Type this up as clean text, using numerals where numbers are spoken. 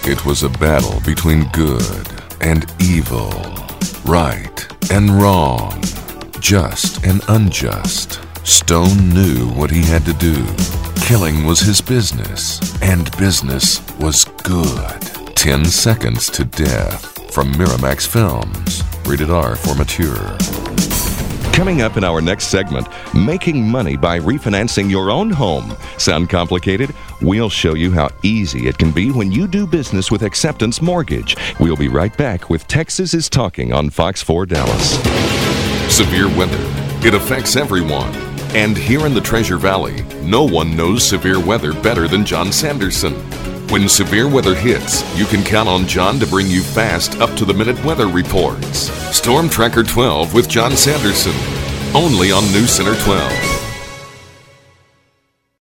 It was a battle between good and evil, right and wrong, just and unjust. Stone knew what he had to do. Killing was his business, and business was good. 10 Seconds to Death from Miramax Films. Rated R for mature. Coming up in our next segment, making money by refinancing your own home. Sound complicated? We'll show you how easy it can be when you do business with Acceptance Mortgage. We'll be right back with Texas is Talking on Fox 4 Dallas. Severe weather. It affects everyone. And here in the Treasure Valley, no one knows severe weather better than John Sanderson. When severe weather hits, you can count on John to bring you fast, up-to-the-minute weather reports. Storm Tracker 12 with John Sanderson, only on New Center 12.